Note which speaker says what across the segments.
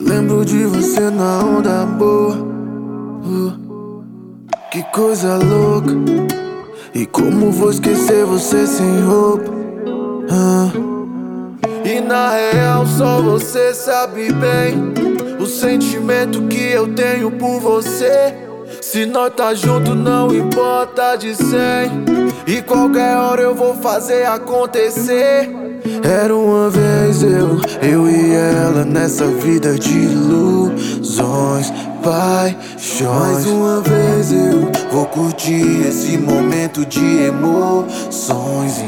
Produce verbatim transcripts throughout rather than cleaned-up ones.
Speaker 1: Lembro de você na onda boa. uh, Que coisa louca. E como vou esquecer você sem roupa? ah. E na real só você sabe bem o sentimento que eu tenho por você. Se nós tá junto não importa de cem, e qualquer hora eu vou fazer acontecer. Era uma vez eu, eu e ela nessa vida de ilusões, paixões. Mais uma vez eu vou curtir esse momento de emoções,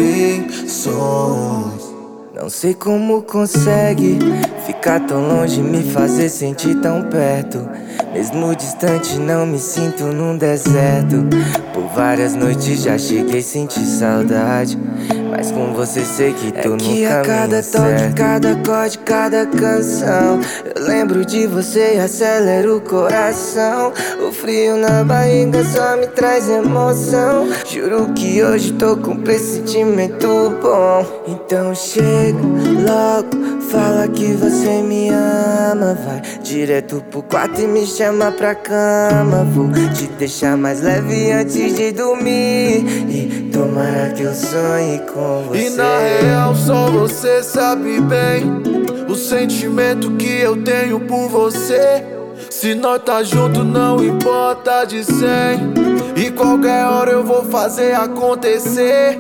Speaker 1: intenções.
Speaker 2: Não sei como consegue ficar tão longe, me fazer sentir tão perto. Mesmo distante não me sinto num deserto. Por várias noites já cheguei a sentir saudade, mas com você sei que tô no caminho certo. É que a cada toque, cada acorde, cada canção eu lembro de você e acelera o coração. O frio na barriga só me traz emoção. Juro que hoje tô com pressentimento bom. Então chega logo, fala que você me ama. Vai direto pro quarto e me chama pra cama. Vou te deixar mais leve antes de dormir, e tomara que eu sonhe com você.
Speaker 1: E na real só você sabe bem o sentimento que eu tenho por você. Se nós tá junto não importa de cem, e qualquer hora eu vou fazer acontecer.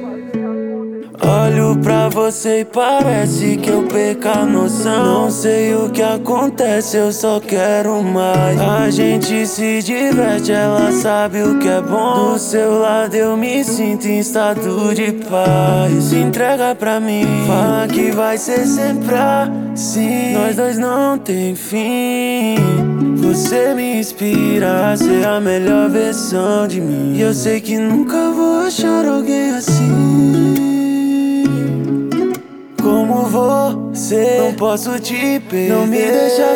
Speaker 3: Olho pra você e parece que eu perco a noção. Não sei o que acontece, eu só quero mais. A gente se diverte, ela sabe o que é bom. Do seu lado eu me sinto em estado de paz. Se entrega pra mim, fala que vai ser sempre assim. Nós dois não tem fim. Você me inspira a ser a melhor versão de mim, e eu sei que nunca vou achar alguém assim como você. Não posso te perder, não me deixa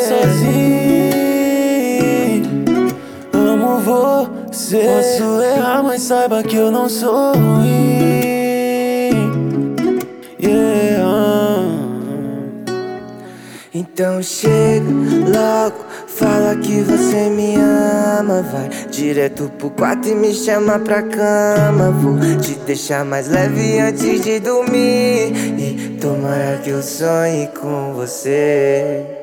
Speaker 3: sozinho. Amo você. Posso errar, mas saiba que eu não sou ruim. Yeah.
Speaker 2: Então chega logo, fala que você me ama. Vai direto pro quarto e me chama pra cama. Vou te deixar mais leve antes de dormir, e tomara que eu sonhe com você.